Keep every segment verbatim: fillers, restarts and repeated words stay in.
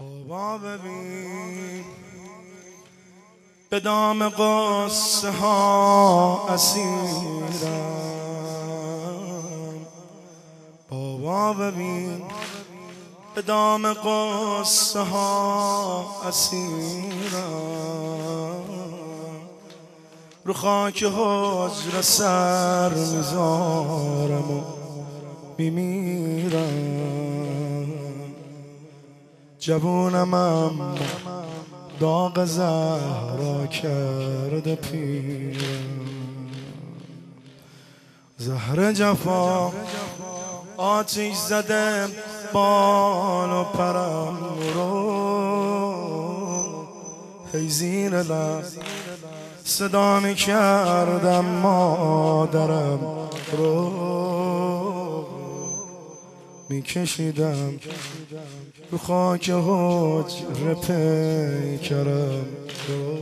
بابا ببین به دام قصه ها اسیرم. بابا ببین به دام قصه ها اسیرم. رو خاک حجر سر میذارم و میمیرم. جوونم اما داغ زهرا کرده پیرم. زهر جفا آتیش زده بال و پرم رو. هی زیر لب صدا می کردم مادرم رو. می کشیدم رو خاک حجر پیکرم رو.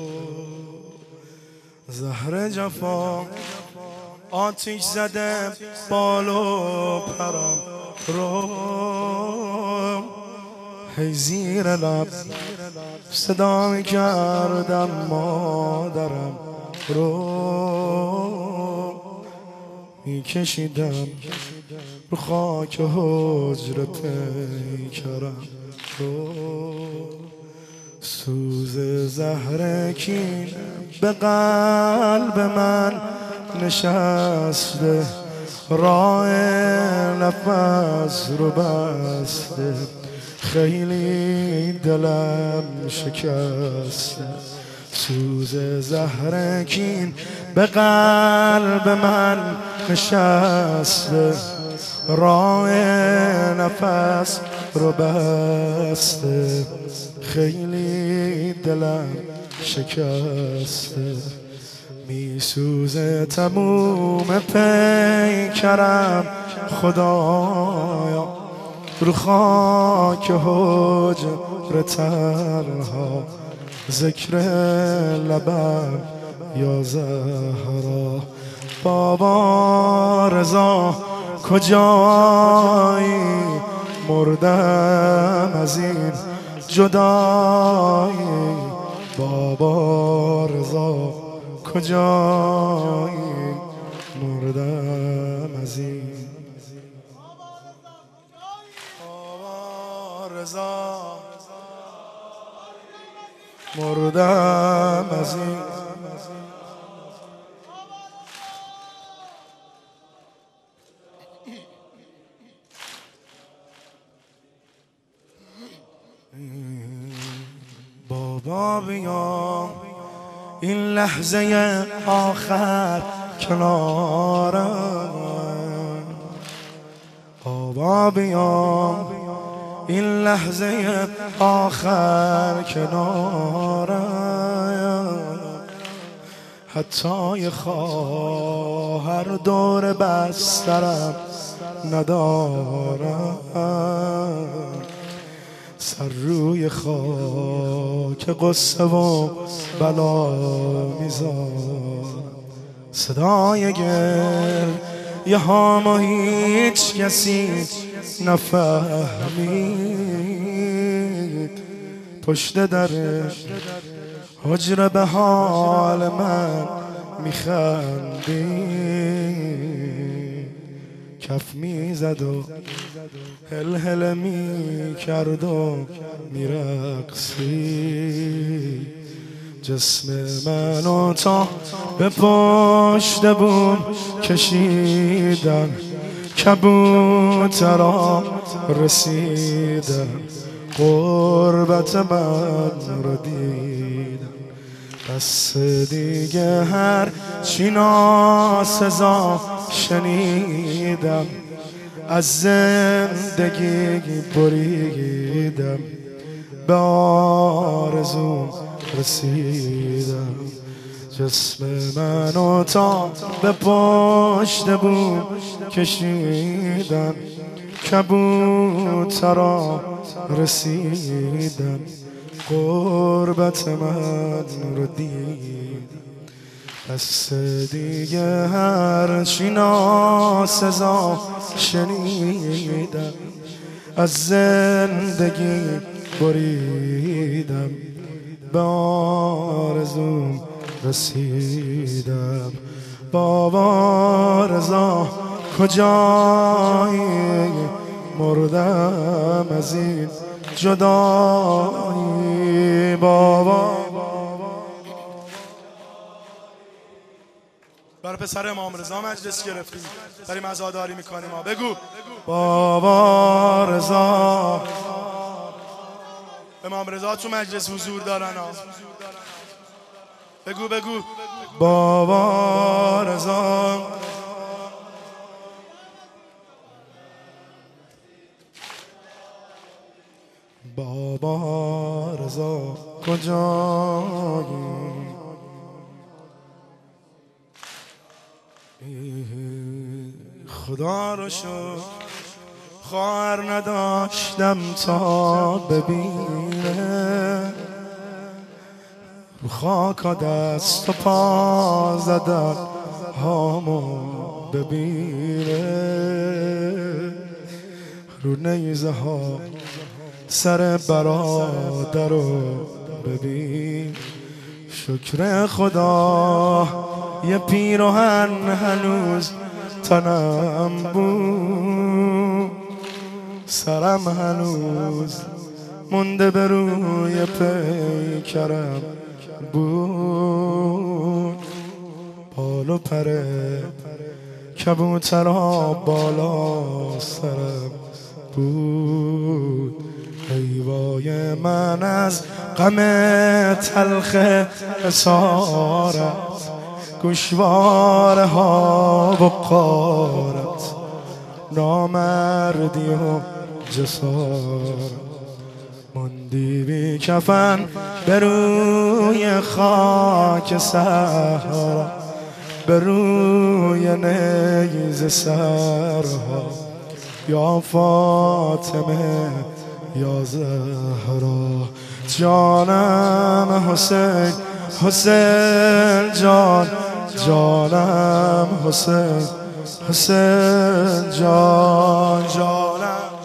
زهر جفا آتیش زده بال و پرم رو. هی زیر لب صدا می کردم مادرم رو. می کشیدم رو خاک حجر پیکرم رو. سوز زهر کین به قلب من نشسته. راه نفس رو بسته. خیلی دلم شکسته. سوز زهر کین به قلب من نشسته. راه نفس رو بسته. خیلی دلم شکسته. می سوزه تموم پیکرم خدایا. رو خاک حجر تنها ذکر لبم یا زهرا. بابا رضا کجایی؟ مردم از این جدایی. بابا رضا کجایی؟ مردم از این. بابا رضا مردم از این. بابا بیا این لحظه آخر کنارم. بابا بیا این لحظه آخر کنارم. حتی یه خواهر دور بسترم ندارم. سر روی خاک قصه و بلا میذار. صدای گریه هامو هیچ کسی نفهمید. پشت در حجره به حال من میخندید. کف میزد و هل هل میکرد و میرقصید. جسم منو تا به پشت بوم کشیدن. کبوترا رسیدن. قربت من رو دیدن. بس دیگه هر چی ناسزا شنیدم. از زندگی بریدم. به آرزوم رسیدم. جسم منو تا به پشت بوم کشیدن. کبوترا رسیدن. قربت من رو دید. پس دیگه هر چی ناسزا شنیدم. از زندگی بریدم، به آرزوم رسیدم. بابا رضا کجایی؟ مردم از این جدایی. بابا برای پسر امام رضا مجلس گرفتیم، داریم عزاداری میکنیم. ها بگو بابا رضا. امام رضا تو مجلس حضور دارن. ها بگو بگو بابا رضا. بابا رضا کجایی؟ خدا رو شکر خواهر نداشتم تا ببینه، رو خاکا دست و پا زدن هامو ببینه، رو نیزه ها سر برادر رو ببین. شکر خدا یه پیراهن هنوز تنم بود، سرم هنوز مونده به روی پیکرم بود. پال و پره کبوترها بالا سرم بود. ای وای من از غم تلخ اسارت، گوشواره ها و غارت، نامردی و جسارت. ماندی بی کفن به روی خاک صحرا، به روی نیزه سرها. یا فاطمه یا زهرا، جانم حسین، حسین جان، جانم حسین، حسین جان، جانم